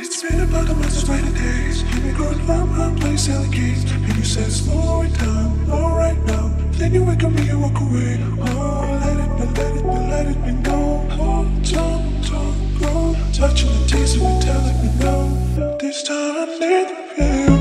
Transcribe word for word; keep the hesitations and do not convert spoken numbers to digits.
It's been about a month, twenty days. You make growing from my place, selling keys. And you said slow it down, all right now. Then you wake up and you walk away. Oh, let it be, let it be, let it be known. Oh, don't, don't go. Touching the teeth, so you telling me no. This time I need you.